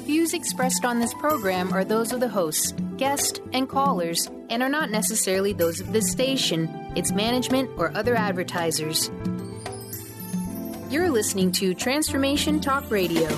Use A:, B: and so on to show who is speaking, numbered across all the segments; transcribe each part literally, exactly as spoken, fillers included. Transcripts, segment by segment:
A: views expressed on this program are those of the hosts, guests, and callers, and are not necessarily those of this station, its management, or other advertisers. You're listening to Transformation Talk Radio.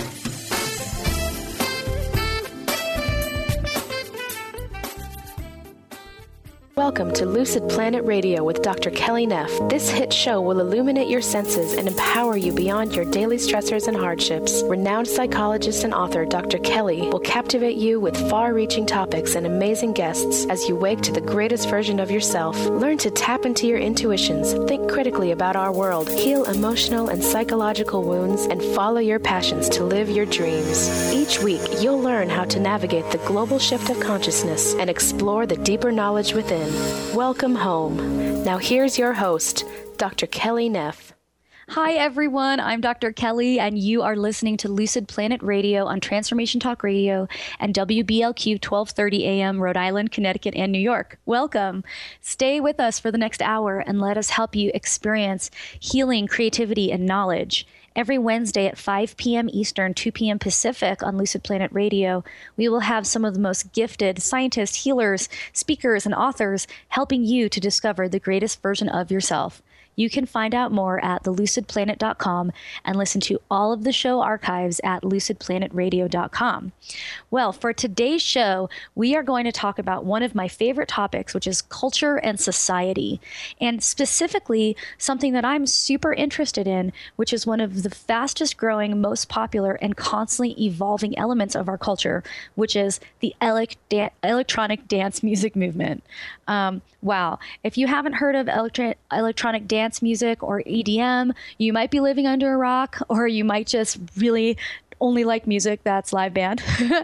B: Welcome to Lucid Planet Radio with Doctor Kelly Neff. This hit show will illuminate your senses and empower you beyond your daily stressors and hardships. Renowned psychologist and author Doctor Kelly will captivate you with far-reaching topics and amazing guests as you wake to the greatest version of yourself. Learn to tap into your intuitions, think critically about our world, heal emotional and psychological wounds, and follow your passions to live your dreams. Each week, you'll learn how to navigate the global shift of consciousness and explore the deeper knowledge within. Welcome home. Now here's your host, Doctor Kelly Neff.
C: Hi, everyone. I'm Doctor Kelly, and you are listening to Lucid Planet Radio on Transformation Talk Radio and W B L Q twelve thirty A M, Rhode Island, Connecticut, and New York. Welcome. Stay with us for the next hour and let us help you experience healing, creativity, and knowledge. Every Wednesday at five p.m. Eastern, two p.m. Pacific on Lucid Planet Radio, we will have some of the most gifted scientists, healers, speakers, and authors helping you to discover the greatest version of yourself. You can find out more at the lucid planet dot com and listen to all of the show archives at lucid planet radio dot com. Well, for today's show, we are going to talk about one of my favorite topics, which is culture and society, and specifically something that I'm super interested in, which is one of the fastest growing, most popular, and constantly evolving elements of our culture, which is the elec- da- electronic dance music movement. Um, wow. If you haven't heard of electro- electronic dance music or E D M, you might be living under a rock, or you might just really only like music that's live band.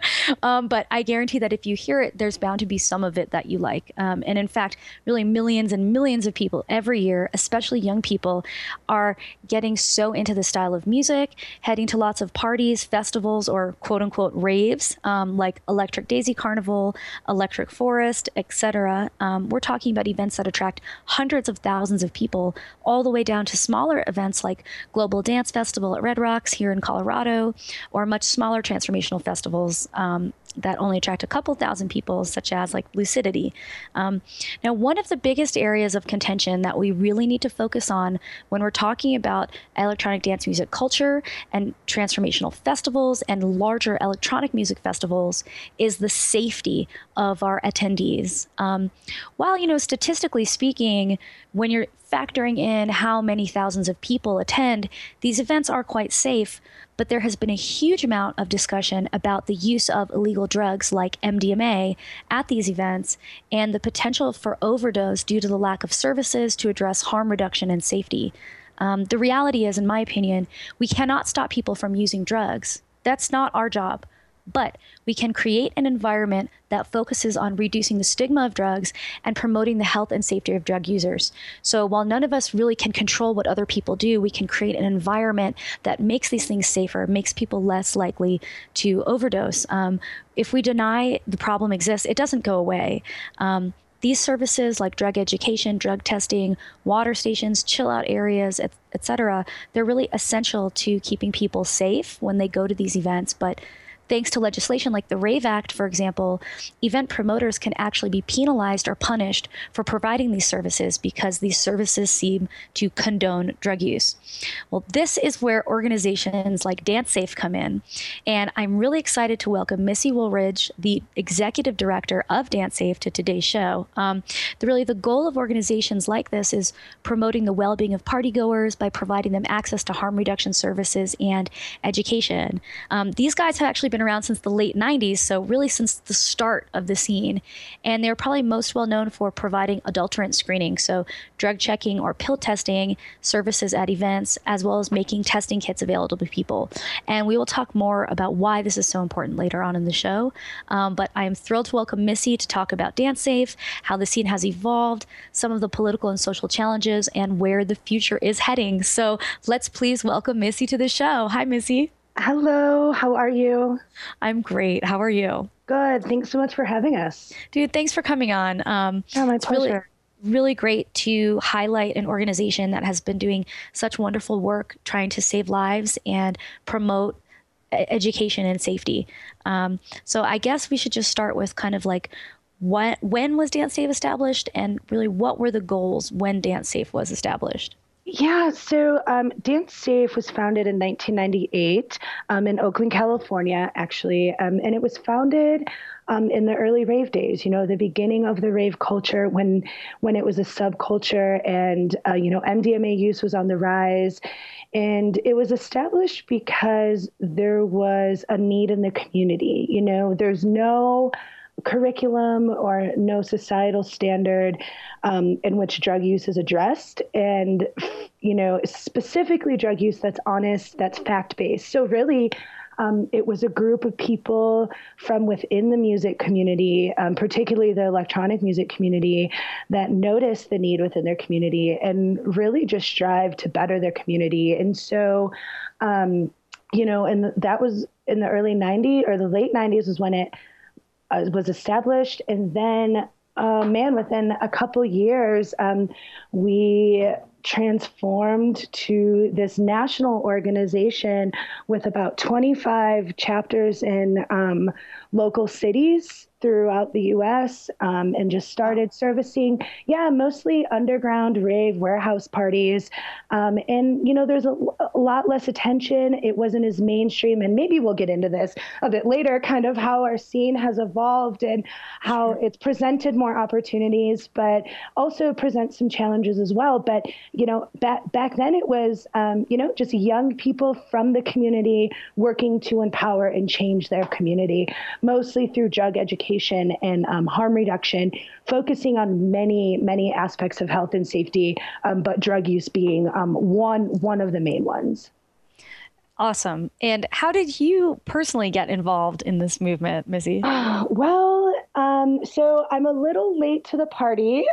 C: um, but I guarantee that if you hear it, there's bound to be some of it that you like. Um, and in fact, really millions and millions of people every year, especially young people, are getting so into the style of music, heading to lots of parties, festivals, or quote unquote raves, um, like Electric Daisy Carnival, Electric Forest, et cetera. Um, we're talking about events that attract hundreds of thousands of people, all the way down to smaller events like Global Dance Festival at Red Rocks here in Colorado, or much smaller transformational festivals um, that only attract a couple thousand people, such as like Lucidity. Um, now, one of the biggest areas of contention that we really need to focus on when we're talking about electronic dance music culture and transformational festivals and larger electronic music festivals is the safety of our attendees. Um, while, you know, statistically speaking, when you're factoring in how many thousands of people attend, these events are quite safe, but there has been a huge amount of discussion about the use of illegal drugs like M D M A at these events and the potential for overdose due to the lack of services to address harm reduction and safety. Um, the reality is, in my opinion, we cannot stop people from using drugs. That's not our job. But we can create an environment that focuses on reducing the stigma of drugs and promoting the health and safety of drug users. So while none of us really can control what other people do, we can create an environment that makes these things safer, makes people less likely to overdose. Um, if we deny the problem exists, it doesn't go away. Um, These services like drug education, drug testing, water stations, chill out areas, et, et cetera, they're really essential to keeping people safe when they go to these events. But thanks to legislation like the RAVE Act, for example, event promoters can actually be penalized or punished for providing these services because these services seem to condone drug use. Well, this is where organizations like DanceSafe come in. And I'm really excited to welcome Missy Woolridge, the executive director of DanceSafe, to today's show. Um, the, really, the goal of organizations like this is promoting the well-being of partygoers by providing them access to harm reduction services and education. Um, these guys have actually been around since the late nineties, so really since the start of the scene. And they're probably most well known for providing adulterant screening, so drug checking or pill testing services at events, as well as making testing kits available to people. And we will talk more about why this is so important later on in the show. Um, but I am thrilled to welcome Missy to talk about DanceSafe, how the scene has evolved, some of the political and social challenges, and where the future is heading. So let's please welcome Missy to the show. Hi, Missy.
D: Hello, how are you?
C: I'm great. How are you?
D: Good. Thanks so much for having us.
C: Dude, thanks for coming on. Um,
D: oh, my
C: it's
D: pleasure.
C: Really, really great to highlight an organization that has been doing such wonderful work trying to save lives and promote education and safety. Um, so I guess we should just start with kind of like what, when was DanceSafe established, and really what were the goals when DanceSafe was established?
D: Yeah, so um, DanceSafe was founded in nineteen ninety-eight um, in Oakland, California, actually. Um, and it was founded um, in the early rave days, you know, the beginning of the rave culture when when it was a subculture and, uh, you know, M D M A use was on the rise. And it was established because there was a need in the community. You know, there's no curriculum or no societal standard um, in which drug use is addressed. And, you know, specifically drug use that's honest, that's fact-based. So really, um, it was a group of people from within the music community, um, particularly the electronic music community, that noticed the need within their community and really just strive to better their community. And so, um, you know, and that was in the early nineties or the late nineties was when it Uh, was established. And then, uh, man, within a couple years, um, we transformed to this national organization with about twenty-five chapters in um, local cities throughout the U S um, and just started servicing, yeah, mostly underground rave warehouse parties. Um, and, you know, there's a, a lot less attention. It wasn't as mainstream. And maybe we'll get into this a bit later, kind of how our scene has evolved and how it's presented more opportunities, but also presents some challenges as well. But, you know, back, back then it was, um, you know, just young people from the community working to empower and change their community, mostly through drug education and um, harm reduction, focusing on many, many aspects of health and safety, um, but drug use being um, one one of the main ones.
C: Awesome. And how did you personally get involved in this movement, Missy?
D: Uh, well, um, so I'm a little late to the party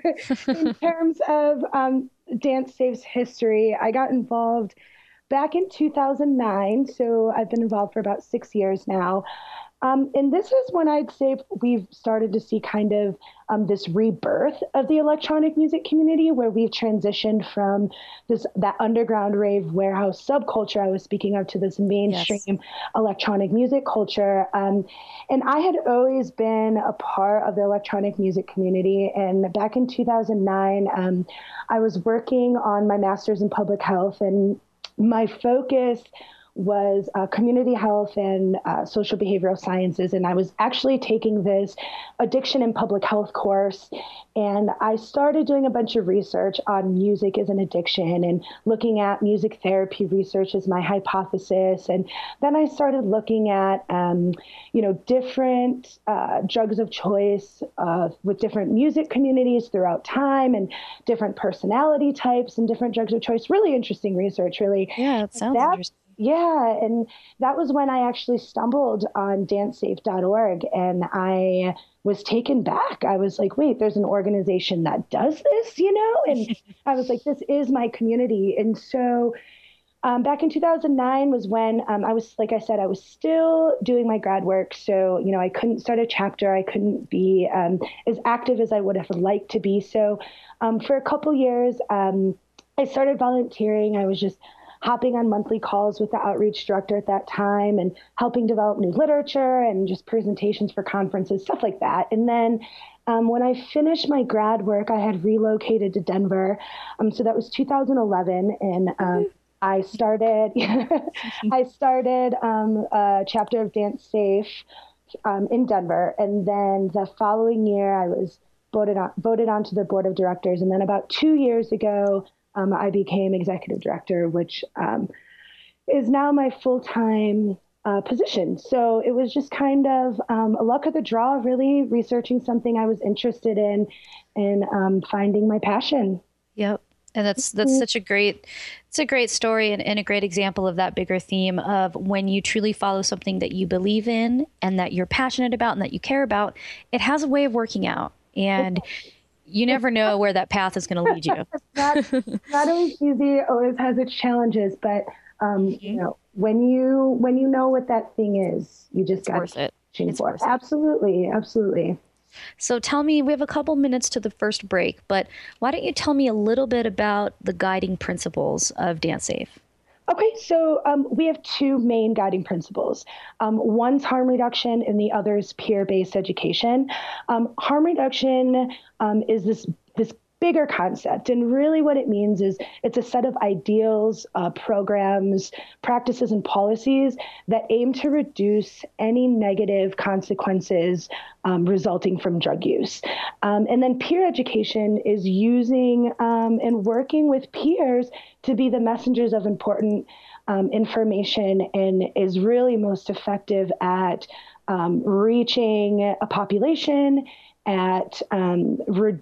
D: in terms of um, DanceSafe's history. I got involved back in two thousand nine, so I've been involved for about six years now. Um, and this is when I'd say we've started to see kind of um, this rebirth of the electronic music community, where we've transitioned from this that underground rave warehouse subculture I was speaking of to this mainstream yes. electronic music culture. Um, and I had always been a part of the electronic music community. And back in two thousand nine, um, I was working on my master's in public health, and my focus was uh, community health and uh, social behavioral sciences. And I was actually taking this addiction and public health course. And I started doing a bunch of research on music as an addiction and looking at music therapy research as my hypothesis. And then I started looking at, um, you know, different uh, drugs of choice uh, with different music communities throughout time and different personality types and different drugs of choice. Really interesting research, really.
C: Yeah, it sounds
D: that,
C: interesting.
D: Yeah, and that was when I actually stumbled on dance safe dot org, and I was taken back. I was like, wait, there's an organization that does this, you know? And I was like, this is my community. And so um, back in two thousand nine was when um, I was, like I said, I was still doing my grad work. So, you know, I couldn't start a chapter. I couldn't be um, as active as I would have liked to be. So um, for a couple years, um, I started volunteering. I was just hopping on monthly calls with the outreach director at that time and helping develop new literature and just presentations for conferences, stuff like that. And then um, when I finished my grad work, I had relocated to Denver. Um, so that was two thousand eleven. And um, I started, I started um, a chapter of DanceSafe um, in Denver. And then the following year, I was voted on, voted onto the board of directors. And then about two years ago, Um, I became executive director, which um, is now my full-time uh, position. So it was just kind of um, a luck of the draw, really researching something I was interested in and um, finding my passion.
C: Yep. And that's that's such a great, it's a great story and, and a great example of that bigger theme of when you truly follow something that you believe in and that you're passionate about and that you care about, it has a way of working out. And you never know where that path is going to lead you.
D: not, not always easy, always has its challenges, but um, mm-hmm. you know, when you when you know what that thing is, you just got
C: to
D: it. For it. Absolutely, absolutely.
C: So tell me, we have a couple minutes to the first break, but why don't you tell me a little bit about the guiding principles of DanceSafe?
D: Okay, so um, we have two main guiding principles. Um, one's harm reduction and the other is peer-based education. Um, harm reduction um, is this this bigger concept, and really what it means is it's a set of ideals, uh, programs, practices, and policies that aim to reduce any negative consequences um, resulting from drug use. Um, and then peer education is using um, and working with peers to be the messengers of important um, information, and is really most effective at um, reaching a population, at um,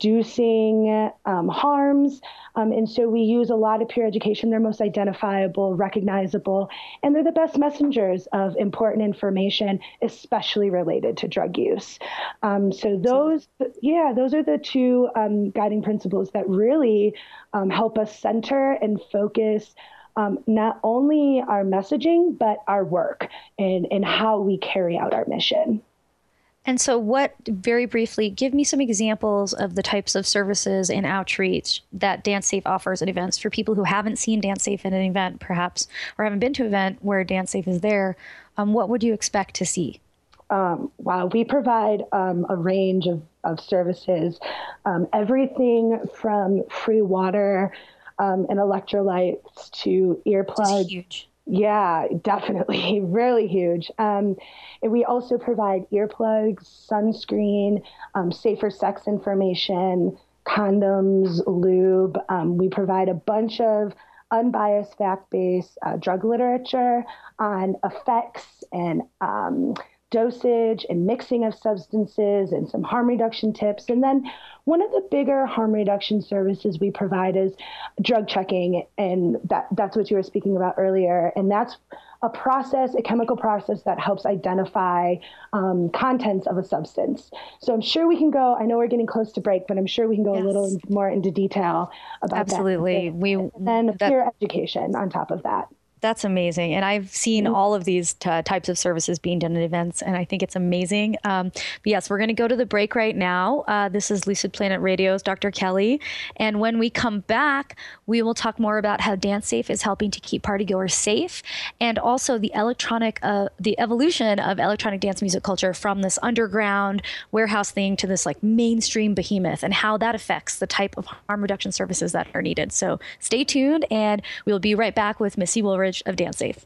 D: reducing um, harms. Um, and so we use a lot of peer education. They're most identifiable, recognizable, and they're the best messengers of important information, especially related to drug use. Um, so those, yeah, those are the two um, guiding principles that really um, help us center and focus um, not only our messaging, but our work and, and how we carry out our mission.
C: And so what, very briefly, give me some examples of the types of services and outreach that DanceSafe offers at events for people who haven't seen DanceSafe at an event, perhaps, or haven't been to an event where DanceSafe is there. Um, what would you expect to see?
D: Um, wow, we provide um, a range of, of services, um, everything from free water um, and electrolytes to earplugs.
C: That's huge.
D: Yeah, definitely. Really huge. Um, and we also provide earplugs, sunscreen, um, safer sex information, condoms, lube. Um, we provide a bunch of unbiased, fact-based uh, drug literature on effects and um, dosage and mixing of substances and some harm reduction tips. And then one of the bigger harm reduction services we provide is drug checking. And that, that's what you were speaking about earlier. And that's a process, a chemical process that helps identify um, contents of a substance. So I'm sure we can go, I know we're getting close to break, but I'm sure we can go yes. a little more into detail about
C: Absolutely.
D: that.
C: We,
D: and then peer education on top of that.
C: That's amazing. And I've seen mm-hmm. all of these t- types of services being done at events, and I think it's amazing. Um, but yes, we're going to go to the break right now. Uh, this is Lucid Planet Radio's Doctor Kelly. And when we come back, we will talk more about how DanceSafe is helping to keep partygoers safe, and also the electronic, uh, the evolution of electronic dance music culture from this underground warehouse thing to this like mainstream behemoth, and how that affects the type of harm reduction services that are needed. So stay tuned, and we'll be right back with Missy Woolridge of DanceSafe.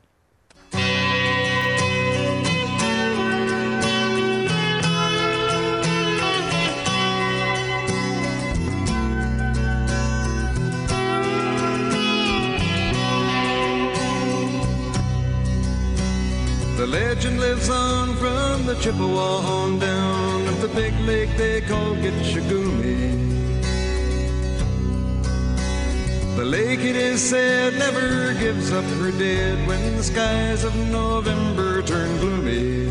E: The legend lives on from the Chippewa on down of the big lake they call Gitche Gumee. The lake, it is said, never gives up her dead when the skies of November turn gloomy.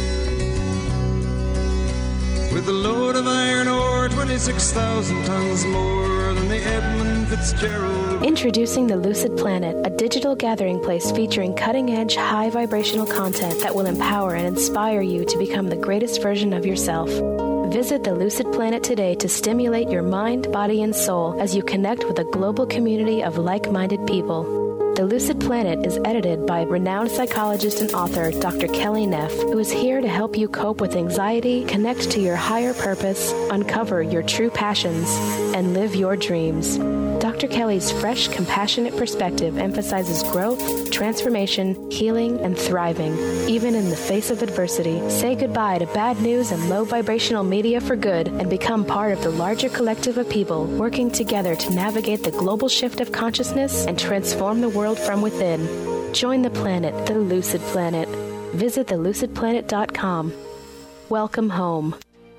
E: With a load of iron ore, twenty-six thousand tons more than the Edmund Fitzgerald.
B: Introducing the Lucid Planet, a digital gathering place featuring cutting-edge, high-vibrational content that will empower and inspire you to become the greatest version of yourself. Visit the Lucid Planet today to stimulate your mind, body, and soul as you connect with a global community of like-minded people. The Lucid Planet is edited by renowned psychologist and author Doctor Kelly Neff, who is here to help you cope with anxiety, connect to your higher purpose, uncover your true passions, and live your dreams. Doctor Kelly's fresh, compassionate perspective emphasizes growth, transformation, healing, and thriving, even in the face of adversity. Say goodbye to bad news and low vibrational media for good, and become part of the larger collective of people working together to navigate the global shift of consciousness and transform the world from within. Join the planet, the Lucid Planet. Visit the lucid planet dot com. Welcome home.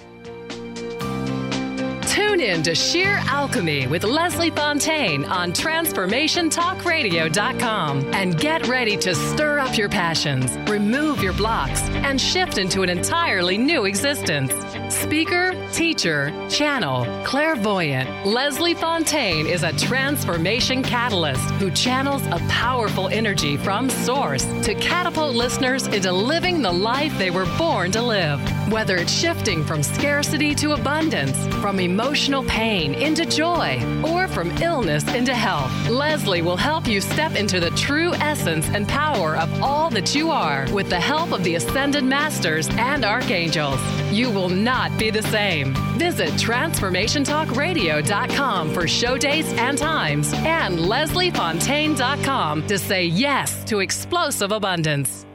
F: Tune in to Sheer Alchemy with Leslie Fontaine on transformation talk radio dot com and get ready to stir up your passions, remove your blocks, and shift into an entirely new existence. Speaker, teacher, channel, clairvoyant, Leslie Fontaine is a transformation catalyst who channels a powerful energy from source to catapult listeners into living the life they were born to live. Whether it's shifting from scarcity to abundance, from emotional pain into joy, or from illness into health, Leslie will help you step into the true essence and power of all that you are with the help of the Ascended Masters and Archangels. You will not be the same. Visit transformation talk radio dot com for show dates and times and leslie fontaine dot com to say yes to explosive abundance.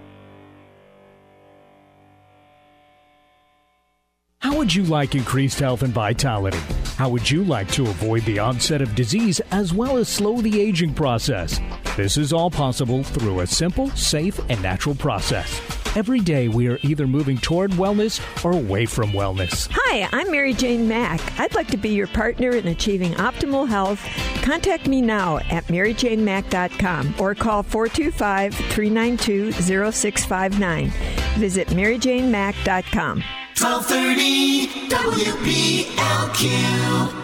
G: How would you like increased health and vitality? How would you like to avoid the onset of disease as well as slow the aging process? This is all possible through a simple, safe, and natural process. Every day we are either moving toward wellness or away from wellness.
H: Hi, I'm Mary Jane Mack. I'd like to be your partner in achieving optimal health. Contact me now at mary jane mack dot com or call four two five, three nine two, zero six five nine. Visit mary jane mack dot com.
I: twelve thirty W B L Q.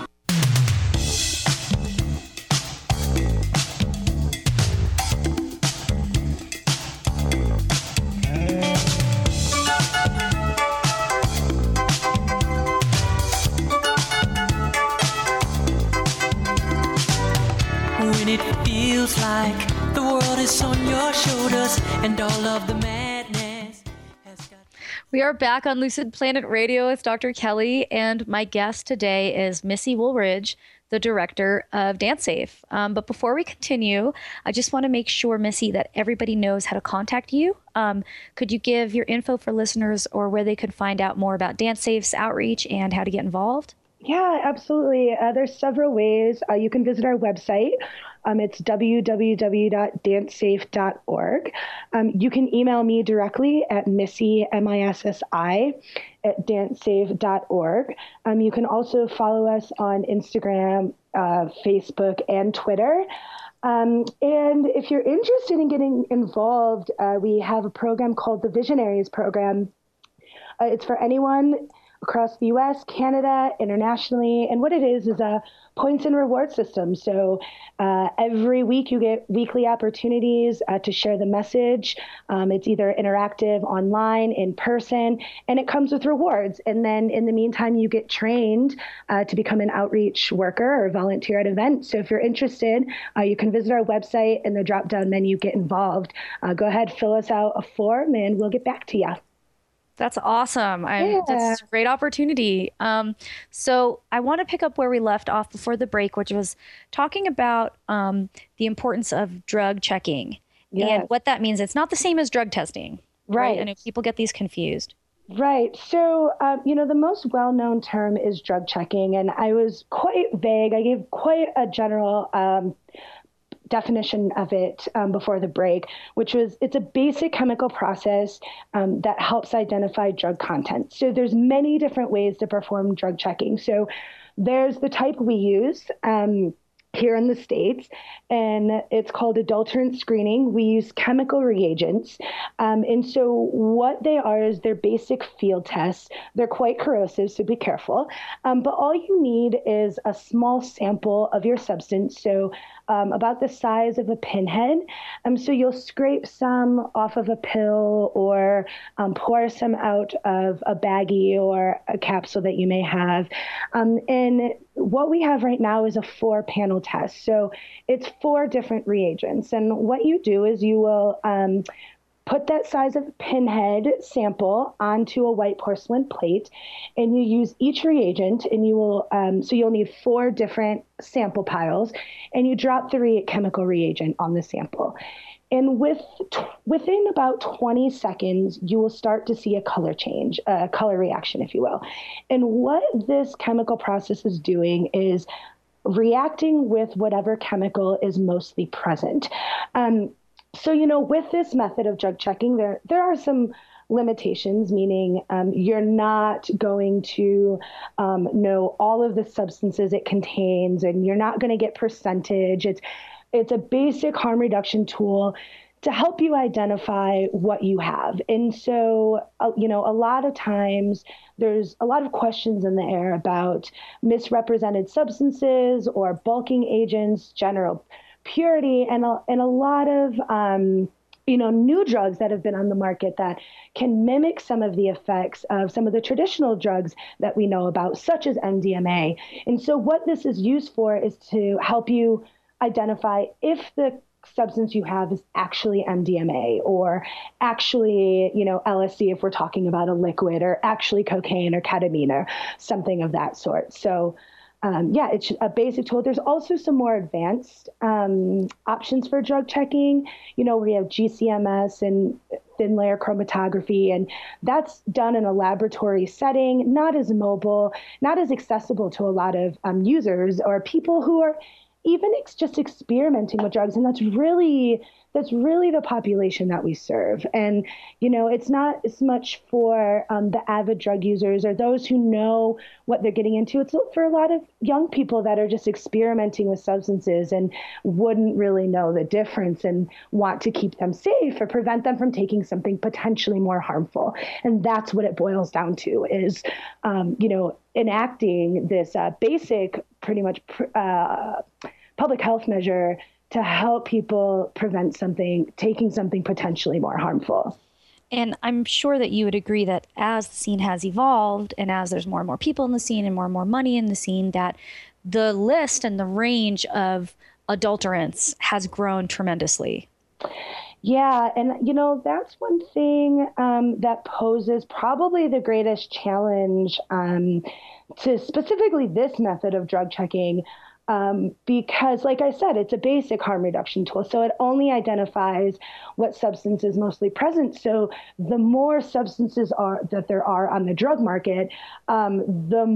J: When it feels like the world is on your shoulders and all of the madness has got...
C: We are back on Lucid Planet Radio with Doctor Kelly, and my guest today is Missy Woolridge, the director of DanceSafe. Um, but before we continue, I just want to make sure, Missy, that everybody knows how to contact you. Um, could you give your info for listeners or where they could find out more about DanceSafe's outreach and how to get involved?
D: Yeah, absolutely. Uh, there's several ways. Uh, you can visit our website. Um, it's w w w dot dance safe dot org. Um, you can email me directly at Missy, M I S S I, at dance safe dot org. Um, you can also follow us on Instagram, uh, Facebook, and Twitter. Um, and if you're interested in getting involved, uh, we have a program called the Visionaries Program. Uh, it's for anyone across the U S, Canada, internationally. And what it is is a points and reward system. So uh, every week you get weekly opportunities uh, to share the message. Um, it's either interactive, online, in person, and it comes with rewards. And then in the meantime, you get trained uh, to become an outreach worker or volunteer at events. So if you're interested, uh, you can visit our website and the drop-down menu, get involved. Uh, go ahead, fill us out a form, and we'll get back to you.
C: That's awesome. I,
D: Yeah.
C: That's a great opportunity. Um, so I want to pick up where we left off before the break, which was talking about um, the importance of drug checking
D: Yes.
C: and what that means. It's not the same as drug testing, right?
D: Right.
C: And if people get these confused.
D: Right. So, um, you know, the most well-known term is drug checking, and I was quite vague. I gave quite a general um, definition of it um, before the break, which was it's a basic chemical process um, that helps identify drug content. So there's many different ways to perform drug checking. So there's the type we use um, here in the States, and it's called adulterant screening. We use chemical reagents. Um, and so what they are is they're basic field tests. They're quite corrosive, so be careful. Um, but all you need is a small sample of your substance, so um, about the size of a pinhead. Um, so you'll scrape some off of a pill or um, pour some out of a baggie or a capsule that you may have. Um, and what we have right now is a four-panel test. So it's four different reagents. And what you do is you will um, put that size of pinhead sample onto a white porcelain plate, and you use each reagent, and you will, um, so you'll need four different sample piles, and you drop the re- chemical reagent on the sample. And with t- within about twenty seconds, you will start to see a color change, a color reaction, if you will. And what this chemical process is doing is reacting with whatever chemical is mostly present. Um, so, you know, with this method of drug checking, there there are some limitations, meaning um, you're not going to um, know all of the substances it contains, and you're not going to get percentage. It's It's a basic harm reduction tool to help you identify what you have. And so, uh, you know, a lot of times there's a lot of questions in the air about misrepresented substances or bulking agents, general purity, and a, and a lot of um, you know, new drugs that have been on the market that can mimic some of the effects of some of the traditional drugs that we know about, such as M D M A. And so what this is used for is to help you identify if the substance you have is actually M D M A or actually, you know, L S D if we're talking about a liquid, or actually cocaine or ketamine or something of that sort. So Um, yeah, it's a basic tool. There's also some more advanced um, options for drug checking. You know, we have G C M S and thin layer chromatography, and that's done in a laboratory setting, not as mobile, not as accessible to a lot of um, users or people who are even ex- just experimenting with drugs. And that's really that's really the population that we serve. And, you know, it's not as much for um, the avid drug users or those who know what they're getting into. It's for a lot of young people that are just experimenting with substances and wouldn't really know the difference and want to keep them safe or prevent them from taking something potentially more harmful. And that's what it boils down to is, um, you know, enacting this uh, basic, pretty much uh, public health measure to help people prevent something, taking something potentially more harmful.
C: And I'm sure that you would agree that as the scene has evolved and as there's more and more people in the scene and more and more money in the scene, that the list and the range of adulterants has grown tremendously.
D: Yeah. And, you know, that's one thing um, that poses probably the greatest challenge um, to specifically this method of drug checking. Um, because, like I said, it's a basic harm reduction tool. So it only identifies what substance is mostly present. So the more substances are that there are on the drug market, um, the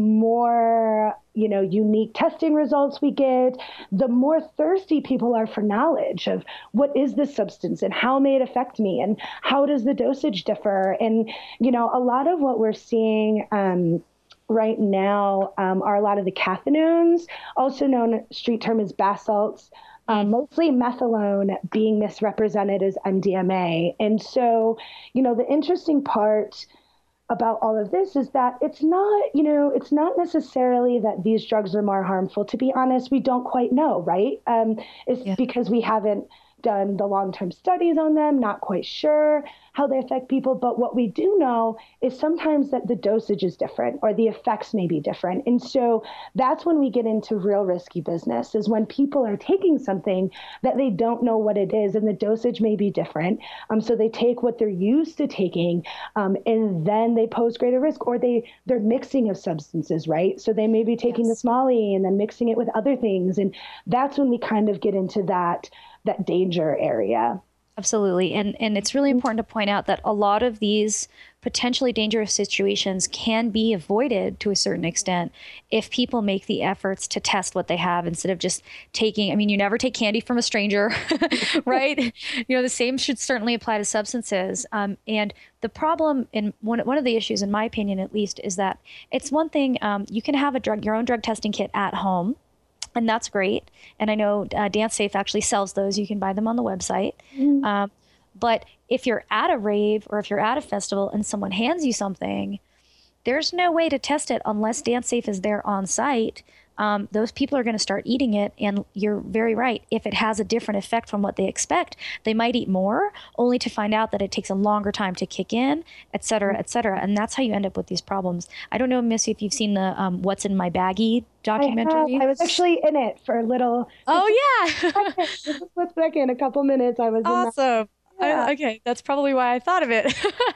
D: more, you know, unique testing results we get, the more thirsty people are for knowledge of what is this substance and how may it affect me and how does the dosage differ. And, you know, a lot of what we're seeing um, right now um, are a lot of the cathinones, also known street term as basalts, um, mostly methadone being misrepresented as M D M A. And so, you know, the interesting part about all of this is that it's not, you know, it's not necessarily that these drugs are more harmful. To be honest, we don't quite know, right? Um, it's yeah. because we haven't done the long-term studies on them, not quite sure how they affect people. But what we do know is sometimes that the dosage is different or the effects may be different. And so that's when we get into real risky business, is when people are taking something that they don't know what it is and the dosage may be different. Um, so they take what they're used to taking um, and then they pose greater risk, or they, they're mixing of substances, right? So they may be taking yes. the Smolly and then mixing it with other things. And that's when we kind of get into that that danger area.
C: Absolutely. And and it's really important to point out that a lot of these potentially dangerous situations can be avoided to a certain extent if people make the efforts to test what they have instead of just taking, I mean, you never take candy from a stranger, right? You know, the same should certainly apply to substances. Um, and the problem, in one, one of the issues, in my opinion at least, is that it's one thing, um, you can have a drug, your own drug testing kit at home. And that's great. And I know uh, DanceSafe actually sells those. You can buy them on the website. Mm. Um, but if you're at a rave or if you're at a festival and someone hands you something, there's no way to test it unless DanceSafe is there on site. Um, those people are going to start eating it. And you're very right. If it has a different effect from what they expect, they might eat more, only to find out that it takes a longer time to kick in, et cetera, et cetera. And that's how you end up with these problems. I don't know, Missy, if you've seen the um, What's in My Baggie documentary.
D: I, I was actually in it for a little.
C: Oh, yeah.
D: Let's back in a couple minutes. I was
C: awesome.
D: In that. Yeah.
C: I, okay, that's probably why I thought of it.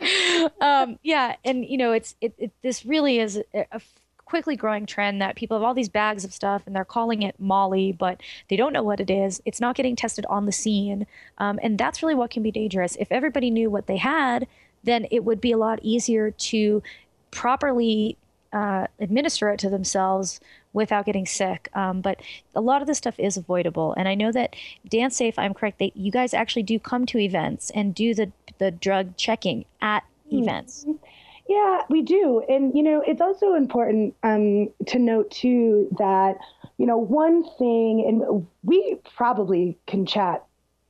C: um, yeah, and you know, it's it, it. This really is a, a quickly growing trend that people have all these bags of stuff and they're calling it Molly, but they don't know what it is. It's not getting tested on the scene. Um, and that's really what can be dangerous. If everybody knew what they had, then it would be a lot easier to properly uh, administer it to themselves without getting sick. Um, but a lot of this stuff is avoidable. And I know that DanceSafe, I'm correct, that you guys actually do come to events and do the, the drug checking at mm-hmm. events.
D: Yeah, we do. And, you know, it's also important um, to note, too, that, you know, one thing, and we probably can chat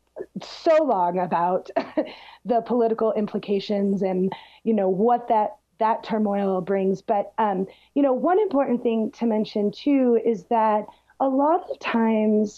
D: so long about the political implications and, you know, what that that turmoil brings. But, um, you know, one important thing to mention, too, is that a lot of times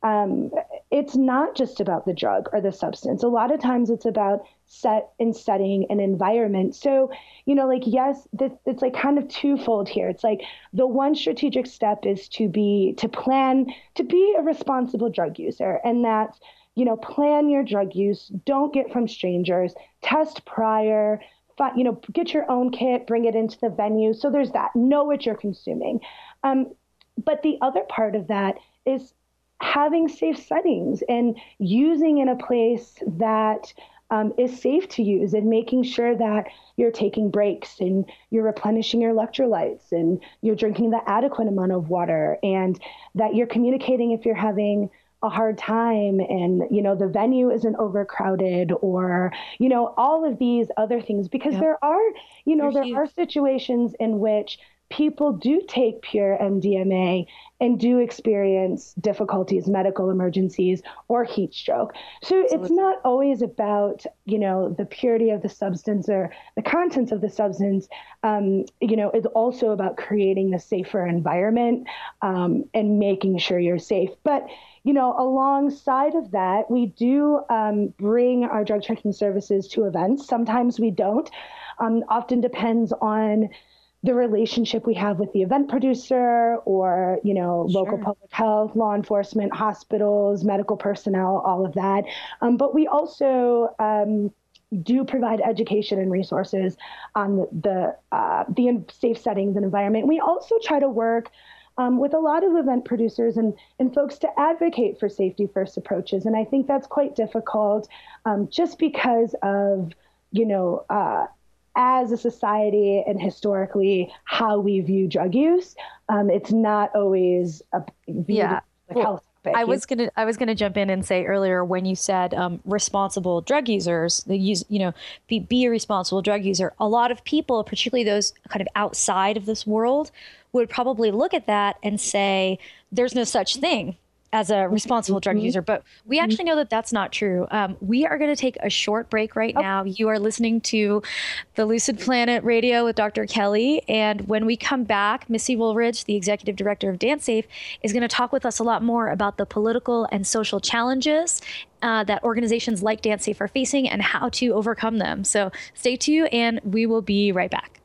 D: um, it's not just about the drug or the substance. A lot of times it's about set and setting and environment. So, you know, like, yes, this, it's like kind of twofold here. It's like the one strategic step is to be, to plan, to be a responsible drug user. And that's, you know, plan your drug use, don't get from strangers, test prior, you know, get your own kit, bring it into the venue. So there's that, know what you're consuming. Um, but the other part of that is having safe settings and using in a place that um, is safe to use, and making sure that you're taking breaks and you're replenishing your electrolytes and you're drinking the adequate amount of water, and that you're communicating if you're having a hard time, and, you know, the venue isn't overcrowded, or, you know, all of these other things, because yep. there are, you know, They're there huge. are situations in which people do take pure M D M A and do experience difficulties, medical emergencies, or heat stroke. So Absolutely. It's not always about, you know, the purity of the substance or the contents of the substance. Um, you know, it's also about creating a safer environment um, and making sure you're safe. But, you know, alongside of that, we do um, bring our drug checking services to events. Sometimes we don't. Um, often depends on the relationship we have with the event producer, or, you know, sure. local public health, law enforcement, hospitals, medical personnel, all of that. Um, but we also um, do provide education and resources on the the, uh, the safe settings and environment. We also try to work um, with a lot of event producers and, and folks to advocate for safety first approaches. And I think that's quite difficult um, just because of, you know, uh, as a society and historically how we view drug use. Um, it's not always a
C: yeah. Like well, I was gonna I was gonna jump in and say earlier, when you said um, responsible drug users, the use you know be, be a responsible drug user. A lot of people, particularly those kind of outside of this world, would probably look at that and say, "There's no such thing as a responsible drug user." But we actually know that that's not true. Um, we are going to take a short break right now. You are listening to the Lucid Planet Radio with Doctor Kelly. And when we come back, Missy Woolridge, the executive director of DanceSafe, is going to talk with us a lot more about the political and social challenges uh, that organizations like DanceSafe are facing and how to overcome them. So stay tuned, and we will be right back.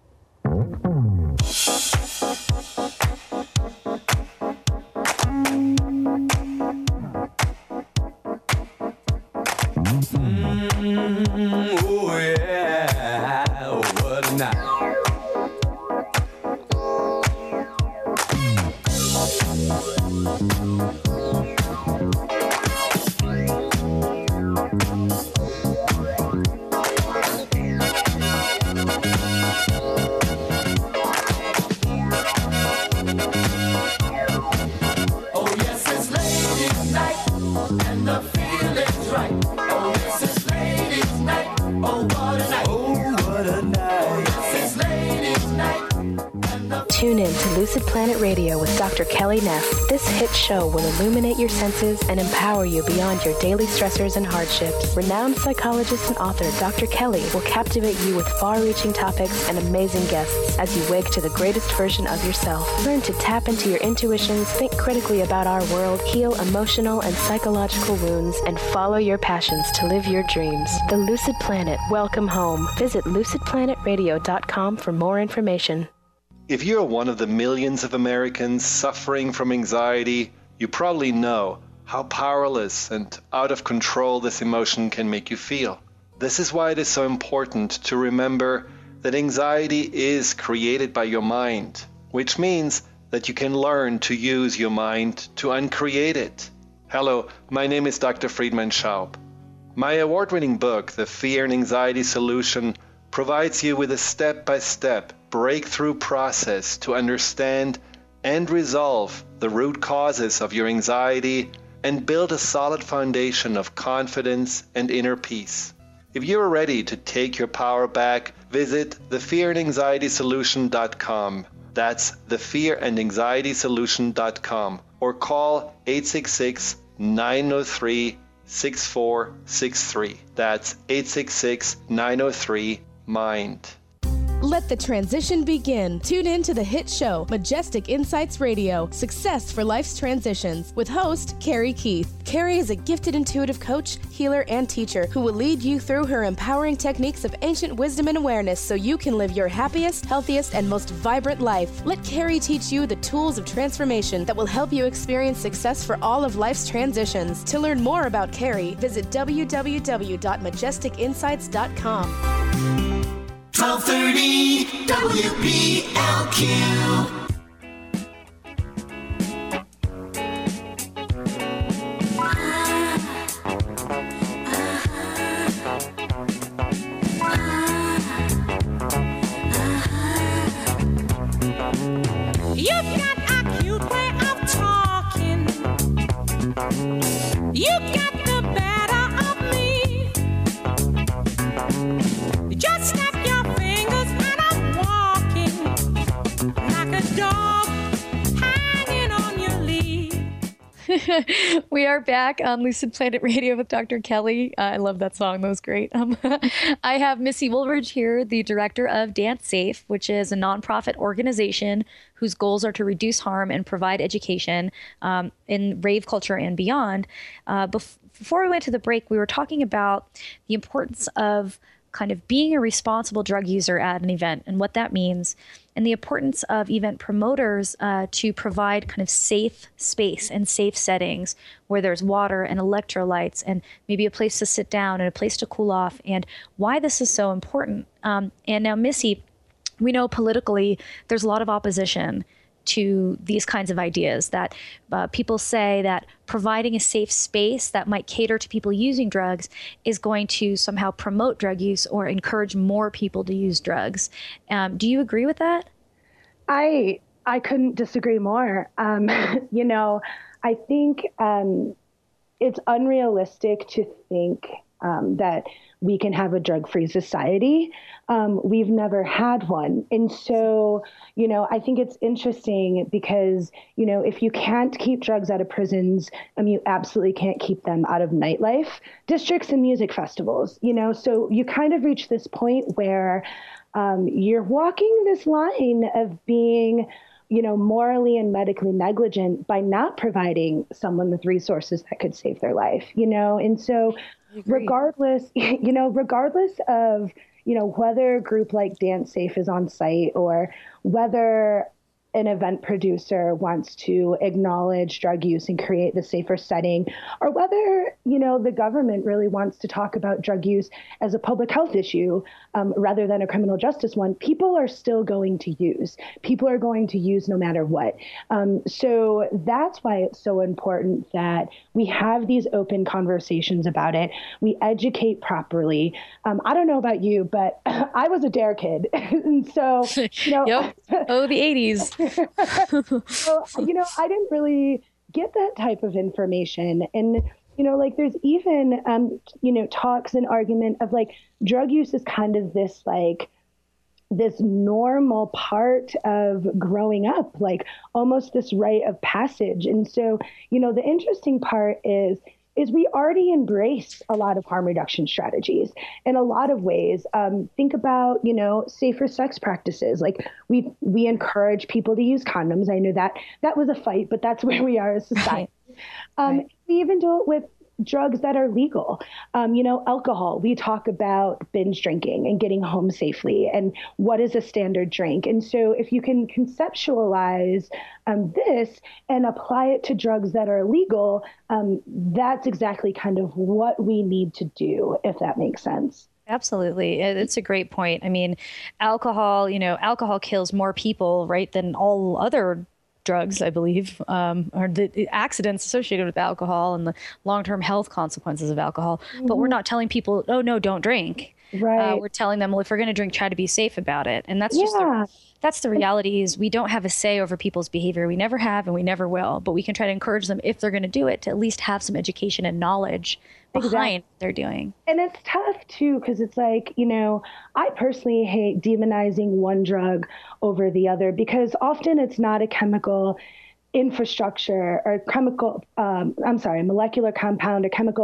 K: Mm, oh yeah, oh, what a night. Oh yes, it's ladies' night, and the feeling's right. Oh yes, it's ladies' night. Oh what a night. Oh what a night. Oh yes, it's ladies' night.
B: Tune in to Lucid Planet Radio with Doctor Kelly Neff. This hit show will illuminate your senses and empower you beyond your daily stressors and hardships. Renowned psychologist and author Doctor Kelly will captivate you with far-reaching topics and amazing guests as you wake to the greatest version of yourself. Learn to tap into your intuitions, think critically about our world, heal emotional and psychological wounds, and follow your passions to live your dreams. The Lucid Planet, welcome home. Visit lucid planet radio dot com for more information.
L: If you're one of the millions of Americans suffering from anxiety, you probably know how powerless and out of control this emotion can make you feel. This is why it is so important to remember that anxiety is created by your mind, which means that you can learn to use your mind to uncreate it. Hello, my name is Doctor Friedemann Schaub. My award-winning book, The Fear and Anxiety Solution, provides you with a step-by-step breakthrough process to understand and resolve the root causes of your anxiety and build a solid foundation of confidence and inner peace. If you're ready to take your power back, visit the fear and anxiety solution dot com. That's the fear and anxiety solution dot com, or call eight six six, nine zero three, six four six three. That's eight six six, nine zero three, MIND.
B: Let the transition begin. Tune in to the hit show, Majestic Insights Radio, Success for Life's Transitions, with host Carrie Keith. Carrie is a gifted intuitive coach, healer, and teacher who will lead you through her empowering techniques of ancient wisdom and awareness so you can live your happiest, healthiest, and most vibrant life. Let Carrie teach you the tools of transformation that will help you experience success for all of life's transitions. To learn more about Carrie, visit w w w dot majestic insights dot com.
I: twelve thirty W B L Q.
M: You've got a cute way of talking. You got the better of me. Just snap your fingers and I'm walking like a dog hanging on your lead.
C: We are back on Lucid Planet Radio with Doctor Kelly. Uh, I love that song. That was great. Um, I have Missy Woolridge here, the director of Dance Safe, which is a nonprofit organization whose goals are to reduce harm and provide education um, in rave culture and beyond. Uh, bef- before we went to the break, we were talking about the importance of kind of being a responsible drug user at an event and what that means, and the importance of event promoters uh, to provide kind of safe space and safe settings where there's water and electrolytes and maybe a place to sit down and a place to cool off, and why this is so important. Um, and now, Missy, we know politically there's a lot of opposition to these kinds of ideas, that uh, people say that providing a safe space that might cater to people using drugs is going to somehow promote drug use or encourage more people to use drugs. Um, do you agree with that?
D: I I couldn't disagree more. Um, you know, I think um, it's unrealistic to think um, that we can have a drug-free society. Um, we've never had one. And so, you know, I think it's interesting because, you know, if you can't keep drugs out of prisons, um, you absolutely can't keep them out of nightlife districts and music festivals, you know, so you kind of reach this point where um, you're walking this line of being, you know, morally and medically negligent by not providing someone with resources that could save their life, you know, and so regardless, you know, regardless of, you know, whether a group like Dance Safe is on site or whether an event producer wants to acknowledge drug use and create the safer setting, or whether, you know, the government really wants to talk about drug use as a public health issue um, rather than a criminal justice one, people are still going to use. People are going to use no matter what. Um, so that's why it's so important that we have these open conversations about it. We educate properly. Um, I don't know about you, but I was a dare kid. And so, you know,
C: yep. Oh, the eighties.
D: So, you know, I didn't really get that type of information. And, you know, like there's even, um, you know, talks and argument of like drug use is kind of this like this normal part of growing up, like almost this rite of passage. And so, you know, the interesting part is is we already embrace a lot of harm reduction strategies in a lot of ways. Um, think about, you know, safer sex practices. Like we we encourage people to use condoms. I know that that was a fight, but that's where we are as society. Um, right. We even do it with drugs that are legal. Um, you know, alcohol, we talk about binge drinking and getting home safely and what is a standard drink. And so if you can conceptualize um, this and apply it to drugs that are legal, um, that's exactly kind of what we need to do, if that makes sense.
C: Absolutely. It's a great point. I mean, alcohol, you know, alcohol kills more people, right, than all other drugs, I believe, um, or the accidents associated with alcohol and the long-term health consequences of alcohol. Mm-hmm. But we're not telling people, oh, no, don't drink.
D: Right.
C: Uh, we're telling them, well, if we're going to drink, try to be safe about it. And that's just
D: yeah.
C: the, that's the reality is we don't have a say over people's behavior. We never have and we never will. But we can try to encourage them, if they're going to do it, to at least have some education and knowledge behind exactly. what they're doing.
D: And it's tough, too, because it's like, you know, I personally hate demonizing one drug over the other because often it's not a chemical infrastructure or chemical, um, I'm sorry, molecular compound or chemical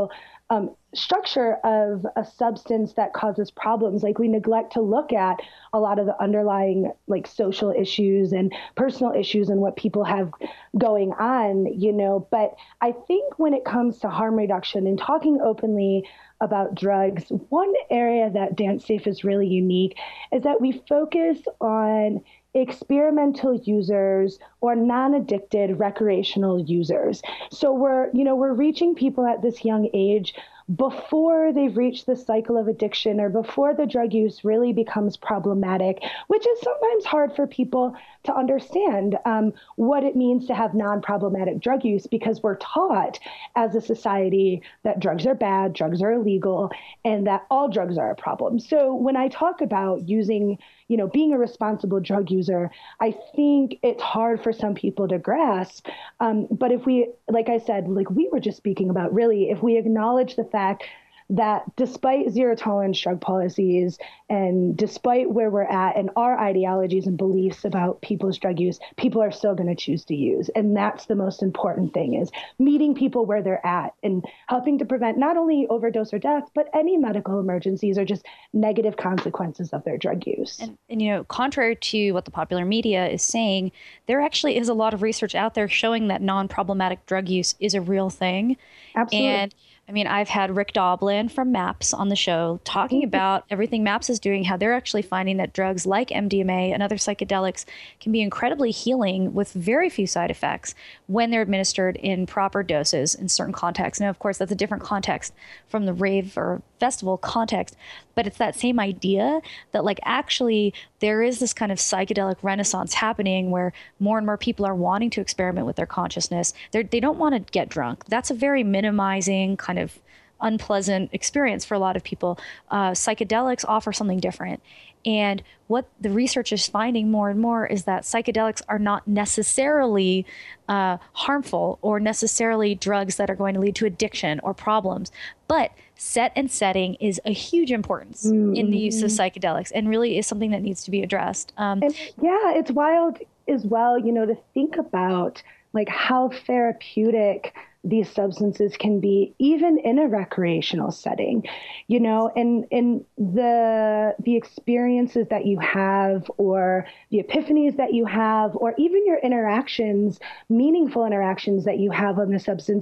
D: um, structure of a substance that causes problems. Like we neglect to look at a lot of the underlying like social issues and personal issues and what people have going on, you know. But I think when it comes to harm reduction and talking openly about drugs, one area that Dance Safe is really unique is that we focus on experimental users or non-addicted recreational users. So we're, you know, we're reaching people at this young age before they've reached the cycle of addiction or before the drug use really becomes problematic, which is sometimes hard for people to understand um, what it means to have non-problematic drug use, because we're taught as a society that drugs are bad, drugs are illegal, and that all drugs are a problem. So when I talk about using, you know, being a responsible drug user, I think it's hard for some people to grasp. Um, but if we, like I said, like we were just speaking about, really, if we acknowledge the fact that despite zero tolerance drug policies and despite where we're at and our ideologies and beliefs about people's drug use, people are still going to choose to use. And that's the most important thing, is meeting people where they're at and helping to prevent not only overdose or death, but any medical emergencies or just negative consequences of their drug use.
C: And, and you know, contrary to what the popular media is saying, there actually is a lot of research out there showing that non-problematic drug use is a real thing.
D: Absolutely.
C: And I mean, I've had Rick Doblin from MAPS on the show talking about everything MAPS is doing, how they're actually finding that drugs like M D M A and other psychedelics can be incredibly healing with very few side effects when they're administered in proper doses in certain contexts. Now, of course, that's a different context from the rave or festival context, but it's that same idea that like actually there is this kind of psychedelic renaissance happening where more and more people are wanting to experiment with their consciousness. They're, they don't want to get drunk. That's a very minimizing kind of unpleasant experience for a lot of people. Uh, psychedelics offer something different. And what the research is finding more and more is that psychedelics are not necessarily uh, harmful or necessarily drugs that are going to lead to addiction or problems. But set and setting is a huge importance mm-hmm. in the use of psychedelics, and really is something that needs to be addressed. Um,
D: and yeah, it's wild as well, you know, to think about like how therapeutic these substances can be, even in a recreational setting, you know, and, and the, the experiences that you have, or the epiphanies that you have, or even your interactions, meaningful interactions that you have on the substance,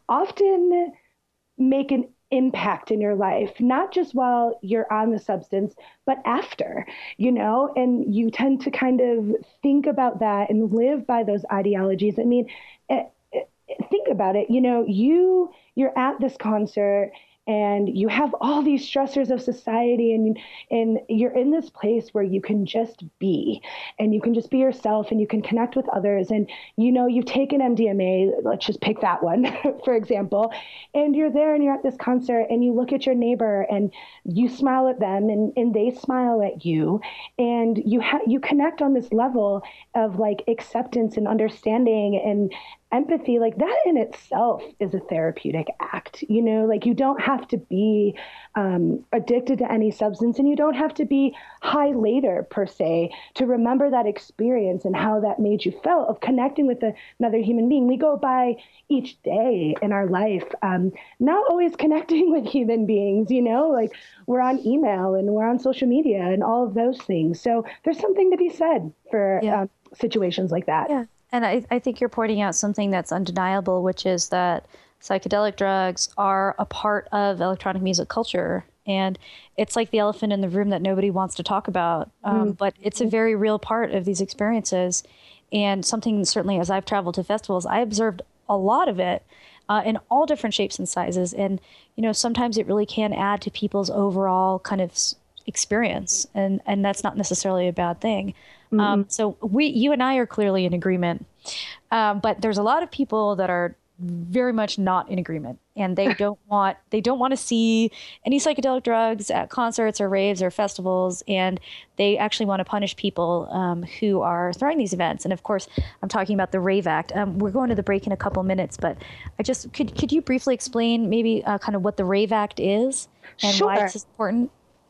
D: often make an impact in your life, not just while you're on the substance, but after, you know, and you tend to kind of think about that and live by those ideologies. I mean, it, think about it, you know, you, you're at this concert and you have all these stressors of society, and, and you're in this place where you can just be, and you can just be yourself, and you can connect with others. And, you know, you've taken M D M A, let's just pick that one, for example, and you're there and you're at this concert and you look at your neighbor and you smile at them, and, and they smile at you, and you ha- you connect on this level of like acceptance and understanding and empathy. Like that in itself is a therapeutic act, you know, like you don't have to be um, addicted to any substance, and you don't have to be high later per se to remember that experience and how that made you feel of connecting with a, another human being. We go by each day in our life, um, not always connecting with human beings, you know, like we're on email and we're on social media and all of those things. So there's something to be said for yeah. um, situations like that.
C: Yeah. And I, I think you're pointing out something that's undeniable, which is that psychedelic drugs are a part of electronic music culture. And it's like the elephant in the room that nobody wants to talk about. Um, mm. But it's a very real part of these experiences. And something certainly, as I've traveled to festivals, I observed a lot of it uh, in all different shapes and sizes. And, you know, sometimes it really can add to people's overall kind of experience. And, and that's not necessarily a bad thing. Mm-hmm. Um, so we, you and I are clearly in agreement, um, but there's a lot of people that are very much not in agreement, and they don't want, they don't want to see any psychedelic drugs at concerts or raves or festivals. And they actually want to punish people um, who are throwing these events. And of course, I'm talking about the Rave Act. Um, we're going to the break in a couple minutes, but I just, could, could you briefly explain maybe uh, kind of what the Rave Act is and
D: sure.
C: why it's important?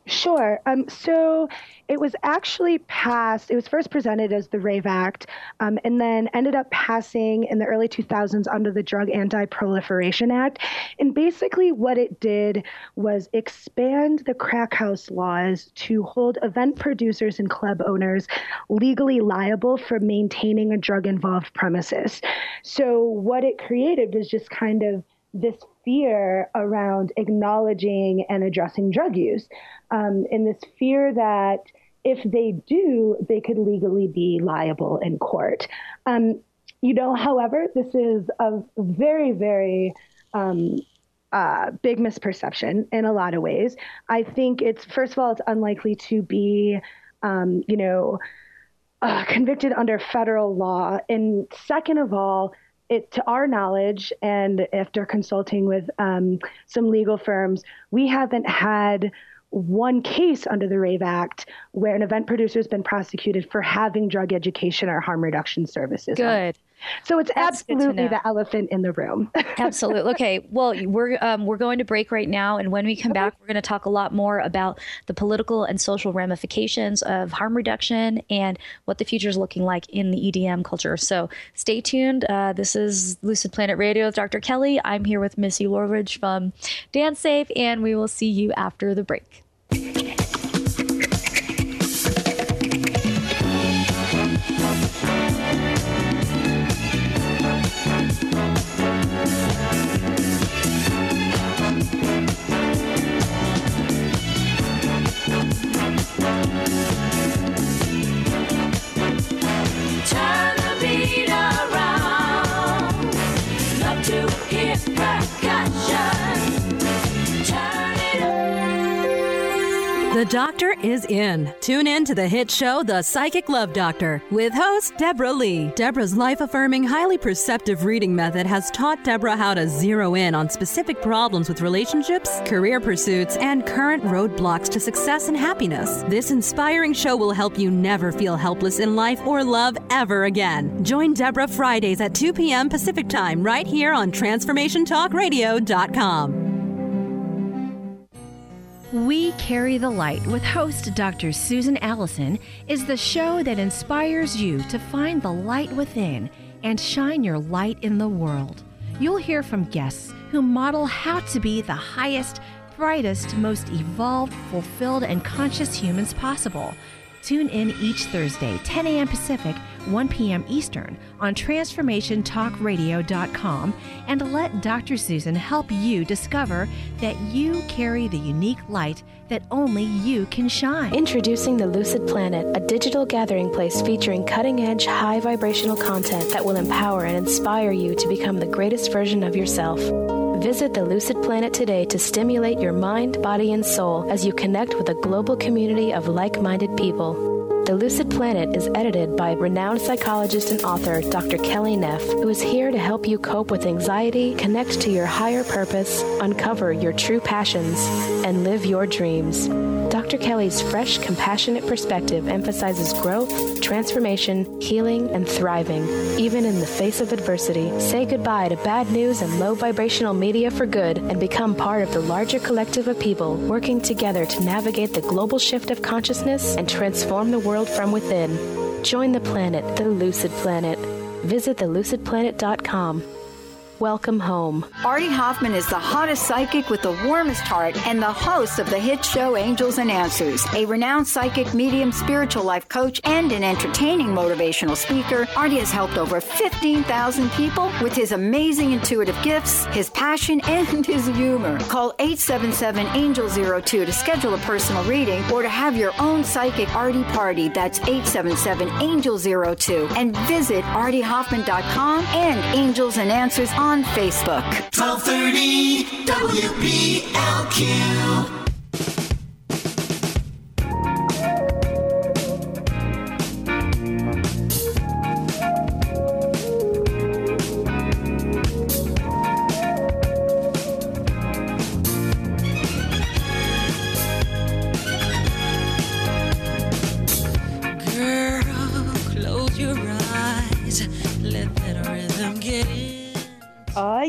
D: Sure. Um, so it was actually passed, it was first presented as the RAVE Act, um, and then ended up passing in the early two thousands under the Drug Anti-Proliferation Act. And basically what it did was expand the crack house laws to hold event producers and club owners legally liable for maintaining a drug-involved premises. So what it created was just kind of this fear around acknowledging and addressing drug use, um, and this fear that if they do, they could legally be liable in court. Um, you know, however, this is a very, very um, uh, big misperception in a lot of ways. I think it's, first of all, it's unlikely to be, um, you know, uh, convicted under federal law. And second of all, It, to our knowledge, and after consulting with um, some legal firms, we haven't had one case under the RAVE Act where an event producer has been prosecuted for having drug education or harm reduction services.
C: Good.
D: So it's
C: That's
D: absolutely the elephant in the room.
C: Absolutely. Okay. Well, we're um, we're going to break right now, and when we come back, we're going to talk a lot more about the political and social ramifications of harm reduction and what the future is looking like in the E D M culture. So stay tuned. Uh, this is Lucid Planet Radio with Doctor Kelly. I'm here with Missy Lorridge from Dance Safe, and we will see you after the break.
N: The doctor is in. Tune in to the hit show, The Psychic Love Doctor, with host Deborah Lee. Deborah's life-affirming, highly perceptive reading method has taught Deborah how to zero in on specific problems with relationships, career pursuits, and current roadblocks to success and happiness. This inspiring show will help you never feel helpless in life or love ever again. Join Deborah Fridays at two p.m. Pacific Time right here on transformation talk radio dot com.
O: We Carry the Light with host Doctor Susan Allison is the show that inspires you to find the light within and shine your light in the world. You'll hear from guests who model how to be the highest, brightest, most evolved, fulfilled, and conscious humans possible. Tune in each Thursday, ten a.m. Pacific, one p.m. Eastern, on transformation talk radio dot com, and let Doctor Susan help you discover that you carry the unique light that only you can shine.
B: Introducing the Lucid Planet, a digital gathering place featuring cutting-edge, high vibrational content that will empower and inspire you to become the greatest version of yourself. Visit the Lucid Planet today to stimulate your mind, body, and soul as you connect with a global community of like-minded people. The Lucid Planet is edited by renowned psychologist and author Doctor Kelly Neff, who is here to help you cope with anxiety, connect to your higher purpose, uncover your true passions, and live your dreams. Doctor Kelly's fresh, compassionate perspective emphasizes growth, transformation, healing, and thriving, even in the face of adversity. Say goodbye to bad news and low vibrational media for good and become part of the larger collective of people working together to navigate the global shift of consciousness and transform the world from within. Join the planet, the Lucid Planet. Visit the lucid planet dot com. Welcome home.
P: Artie Hoffman is the hottest psychic with the warmest heart and the host of the hit show Angels and Answers. A renowned psychic, medium, spiritual life coach, and an entertaining motivational speaker, Artie has helped over fifteen thousand people with his amazing intuitive gifts, his passion, and his humor. Call eight seven seven, angel zero two to schedule a personal reading or to have your own psychic Artie party. That's eight seven seven, angel zero two. And visit artie hoffman dot com and Angels and Answers on on Facebook.
I: twelve thirty W B L Q.
Q: Oh, yeah.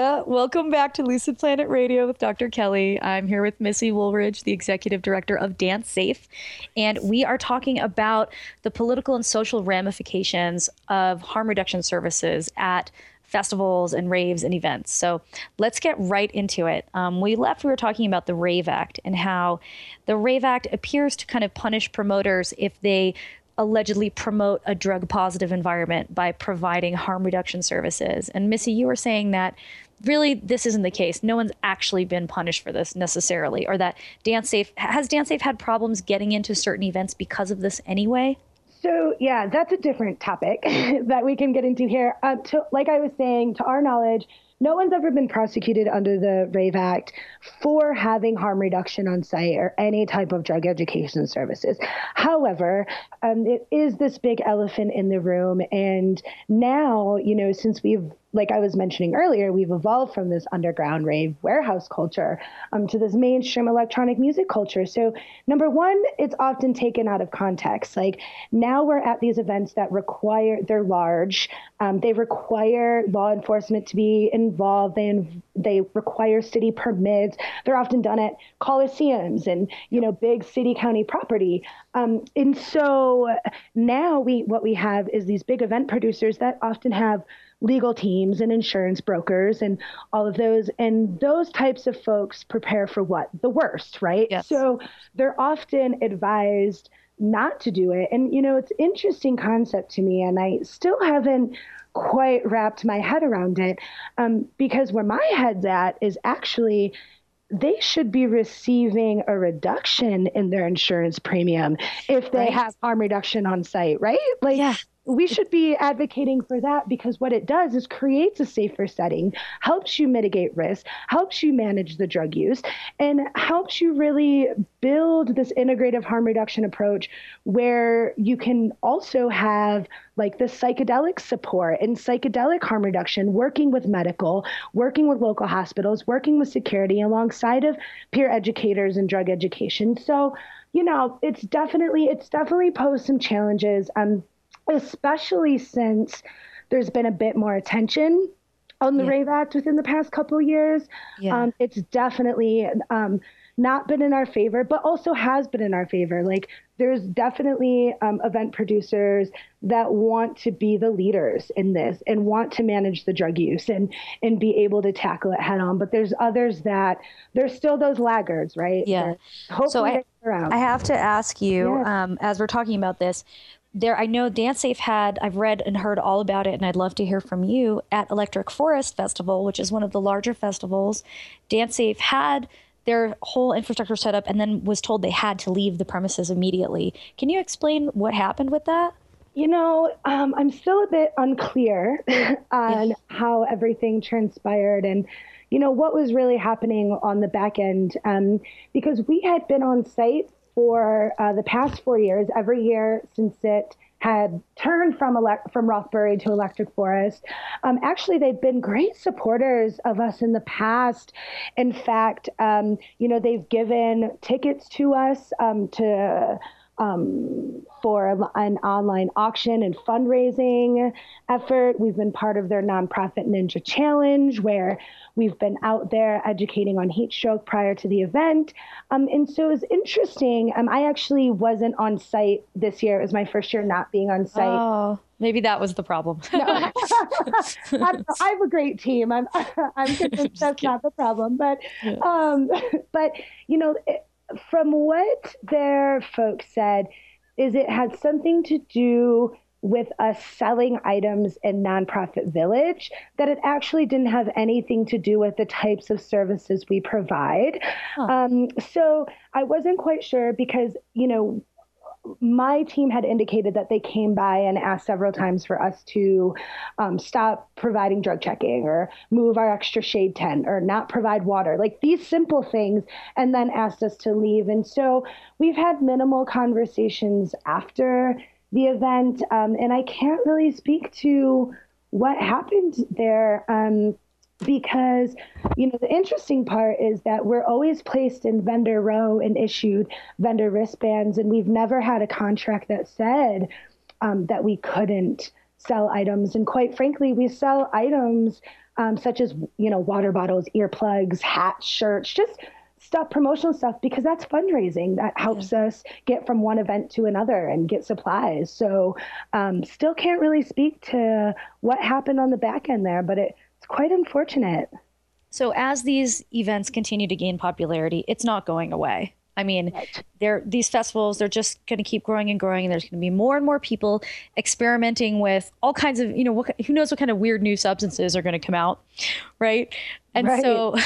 C: Yeah, welcome back to Lucid Planet Radio with Doctor Kelly. I'm here with Missy Woolridge, the Executive Director of Dance Safe, and we are talking about the political and social ramifications of harm reduction services at festivals and raves and events. So let's get right into it. Um, we left, we were talking about the RAVE Act and how the RAVE Act appears to kind of punish promoters if they allegedly promote a drug positive environment by providing harm reduction services. And Missy, you were saying that really this isn't the case. No one's actually been punished for this necessarily, or that Dance Safe, has Dance Safe had problems getting into certain events because of this anyway?
D: So, yeah, that's a different topic that we can get into here. Um, to, like I was saying, to our knowledge, no one's ever been prosecuted under the RAVE Act for having harm reduction on site or any type of drug education services. However, um, it is this big elephant in the room. And now, you know, since we've, like I was mentioning earlier, we've evolved from this underground rave warehouse culture um, to this mainstream electronic music culture. So number one, it's often taken out of context. Like now we're at these events that require, they're large, um, they require law enforcement to be involved, they, they require city permits, they're often done at coliseums and, you know, big city county property. Um, and so now we, what we have is these big event producers that often have legal teams and insurance brokers and all of those. And those types of folks prepare for what? The worst, right? Yes. So they're often advised not to do it. And, you know, it's an interesting concept to me, and I still haven't quite wrapped my head around it, um, because where my head's at is actually they should be receiving a reduction in their insurance premium if they right. have harm reduction on site, right? Like, yeah. We should be advocating for that, because what it does is creates a safer setting, helps you mitigate risk, helps you manage the drug use, and helps you really build this integrative harm reduction approach where you can also have like the psychedelic support and psychedelic harm reduction, working with medical, working with local hospitals, working with security alongside of peer educators and drug education. So, you know, it's definitely, it's definitely posed some challenges. Um, especially since there's been a bit more attention on the yeah. RAVE Act within the past couple of years. Yeah. Um, it's definitely um, not been in our favor, but also has been in our favor. Like there's definitely um, event producers that want to be the leaders in this and want to manage the drug use and, and be able to tackle it head on. But there's others that there's still those laggards, right?
C: Yeah. So I, I have to ask you, yeah. um, as we're talking about this, There, I know Dance Safe had, I've read and heard all about it, and I'd love to hear from you, at Electric Forest Festival, which is one of the larger festivals. Dance Safe had their whole infrastructure set up and then was told they had to leave the premises immediately. Can you explain what happened with that?
D: You know, um, I'm still a bit unclear on yeah. how everything transpired and, you know, what was really happening on the back end, um, because we had been on site for uh, the past four years, every year since it had turned from elect- from Rothbury to Electric Forest. Um, actually, they've been great supporters of us in the past. In fact, um, you know, they've given tickets to us um, to um, for an online auction and fundraising effort. We've been part of their nonprofit Ninja Challenge, where we've been out there educating on heat stroke prior to the event. Um, and so it's interesting. Um, I actually wasn't on site this year. It was my first year not being on site.
C: Oh, maybe that was the problem.
D: No. I, I have a great team. I'm, I'm convinced that's not the problem. But, yeah. um, but you know, it, from what their folks said, is it had something to do with us selling items in Nonprofit Village, that it actually didn't have anything to do with the types of services we provide. Huh. Um, so I wasn't quite sure because, you know, my team had indicated that they came by and asked several times for us to um, stop providing drug checking or move our extra shade tent or not provide water, like these simple things, and then asked us to leave. And so we've had minimal conversations after the event, um, and I can't really speak to what happened there. Um, Because, you know, the interesting part is that we're always placed in vendor row and issued vendor wristbands, and we've never had a contract that said um, that we couldn't sell items. And quite frankly, we sell items um, such as, you know, water bottles, earplugs, hats, shirts, just stuff, promotional stuff, because that's fundraising. That helps yeah. us get from one event to another and get supplies. So um, still can't really speak to what happened on the back end there, but it, it's quite unfortunate.
C: So as these events continue to gain popularity, it's not going away. I mean, right. they're, these festivals, they're just going to keep growing and growing. And there's going to be more and more people experimenting with all kinds of, you know, what, who knows what kind of weird new substances are going to come out, right? And right. so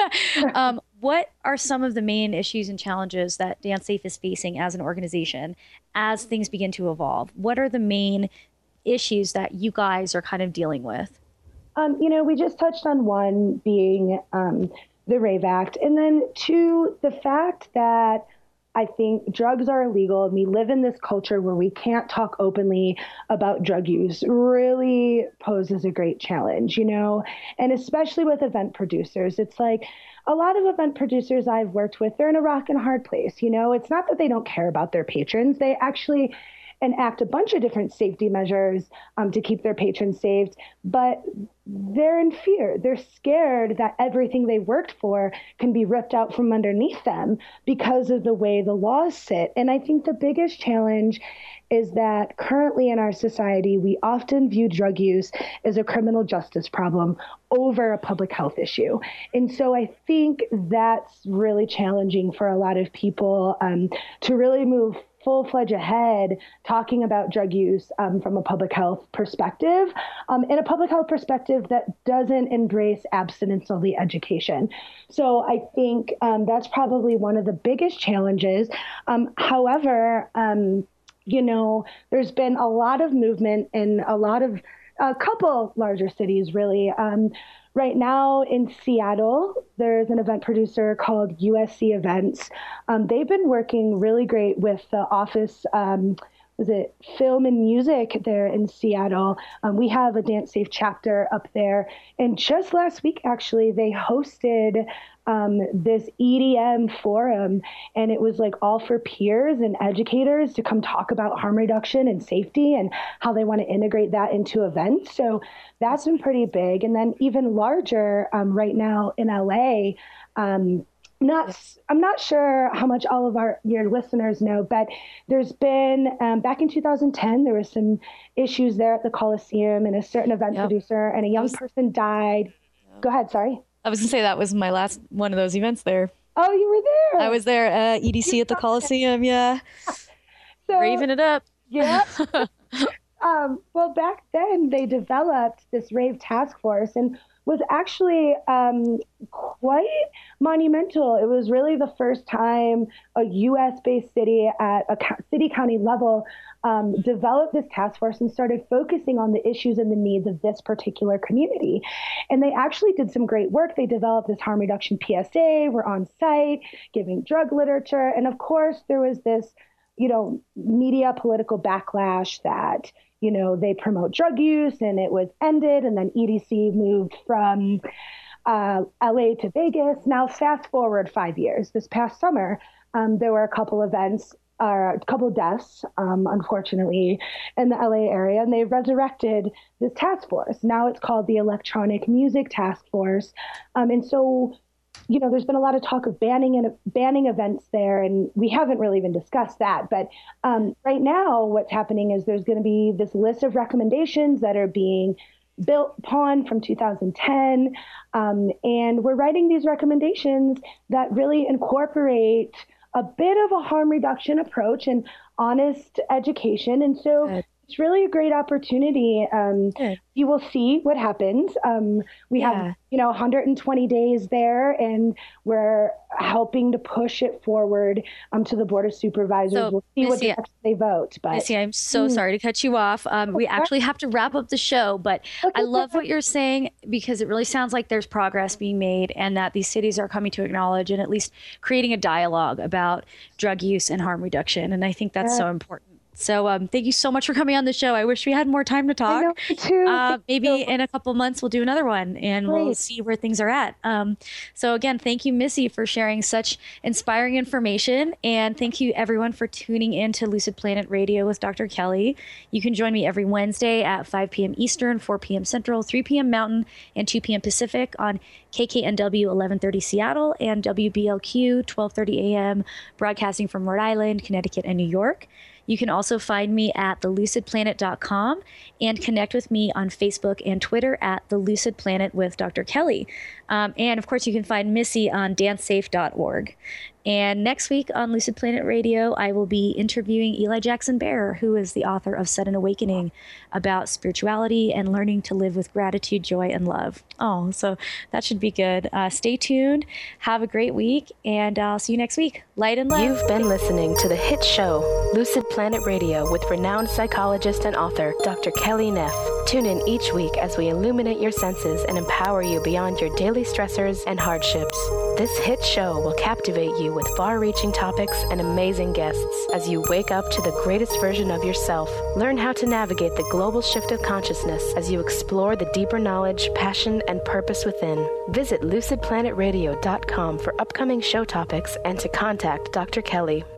C: um, what are some of the main issues and challenges that DanceSafe is facing as an organization as things begin to evolve? What are the main issues that you guys are kind of dealing with?
D: Um, you know, we just touched on one being um, the RAVE Act, and then two, the fact that I think drugs are illegal and we live in this culture where we can't talk openly about drug use really poses a great challenge, you know, and especially with event producers. It's like a lot of event producers I've worked with, they're in a rock and a hard place. You know, it's not that they don't care about their patrons. They actually enact a bunch of different safety measures um, to keep their patrons safe, but they're in fear. They're scared that everything they worked for can be ripped out from underneath them because of the way the laws sit. And I think the biggest challenge is that currently in our society, we often view drug use as a criminal justice problem over a public health issue. And so I think that's really challenging for a lot of people um, to really move full-fledged ahead talking about drug use um, from a public health perspective, um, and a public health perspective that doesn't embrace abstinence-only education. So I think um, that's probably one of the biggest challenges. Um, however, um, you know, there's been a lot of movement in a lot of, a couple larger cities, really. Um, Right now in Seattle, there's an event producer called U S C Events. Um, they've been working really great with the Office, um, was it Film and Music there in Seattle. Um, we have a DanceSafe chapter up there. And just last week, actually, they hosted um, this E D M forum, and it was like all for peers and educators to come talk about harm reduction and safety and how they want to integrate that into events. So that's been pretty big. And then even larger um, right now in L A, um, Not, I'm not sure how much all of our your listeners know, but there's been, um, back in two thousand ten, there was some issues there at the Coliseum, and a certain event yep. producer and a young was, person died. Yep. Go ahead, sorry.
C: I was going to say that was my last one of those events there.
D: Oh, you were there?
C: I was there at E D C at the Coliseum, yeah.
D: So,
C: raving it up.
D: Yeah. um, well, back then they developed this rave task force, and was actually um, quite monumental. It was really the first time a U S-based city at a city-county level um, developed this task force and started focusing on the issues and the needs of this particular community. And they actually did some great work. They developed this harm reduction P S A, were on site, giving drug literature. And of course, there was this, you know, media political backlash that, you know, they promote drug use, and it was ended. And then E D C moved from uh, L A to Vegas. Now, fast forward five years. This past summer, um, there were a couple events, uh, a couple deaths, um, unfortunately, in the L A area, and they resurrected this task force. Now it's called the Electronic Music Task Force. Um, and so, you know, there's been a lot of talk of banning and banning events there, and we haven't really even discussed that. But um, right now, what's happening is there's going to be this list of recommendations that are being built upon from two thousand ten, um, and we're writing these recommendations that really incorporate a bit of a harm reduction approach and honest education. And so Good. It's really a great opportunity. Um, you will see what happens. Um, we yeah. have, you know, one hundred twenty days there, and we're helping to push it forward um, to the Board of Supervisors. So, we'll see Missy, what they vote. But
C: Missy, I'm so mm. sorry to cut you off. Um, we actually have to wrap up the show, but okay. I love what you're saying, because it really sounds like there's progress being made, and that these cities are coming to acknowledge and at least creating a dialogue about drug use and harm reduction. And I think that's yeah. so important. So um, thank you so much for coming on the show. I wish we had more time to talk.
D: I know, me too.
C: Uh, maybe in a couple months we'll do another one and Great. We'll see where things are at. Um, so again, thank you, Missy, for sharing such inspiring information. And thank you, everyone, for tuning in to Lucid Planet Radio with Doctor Kelly. You can join me every Wednesday at five p.m. Eastern, four p.m. Central, three p.m. Mountain, and two p.m. Pacific on K K N W eleven thirty Seattle and W B L Q twelve thirty a.m. broadcasting from Rhode Island, Connecticut, and New York. You can also find me at the lucid planet dot com and connect with me on Facebook and Twitter at The Lucid Planet with Doctor Kelly. Um, and of course, you can find Missy on dance safe dot org. And next week on Lucid Planet Radio, I will be interviewing Eli Jackson Bear, who is the author of Sudden Awakening, about spirituality and learning to live with gratitude, joy, and love. Oh, so that should be good. Uh, stay tuned. Have a great week, and I'll see you next week. Light and love.
B: You've been listening to the hit show, Lucid Planet Radio, with renowned psychologist and author, Doctor Kelly Neff. Tune in each week as we illuminate your senses and empower you beyond your daily stressors and hardships. This hit show will captivate you with far-reaching topics and amazing guests as you wake up to the greatest version of yourself. Learn how to navigate the global shift of consciousness as you explore the deeper knowledge, passion, and purpose within. Visit lucid planet radio dot com for upcoming show topics and to contact Doctor Kelly.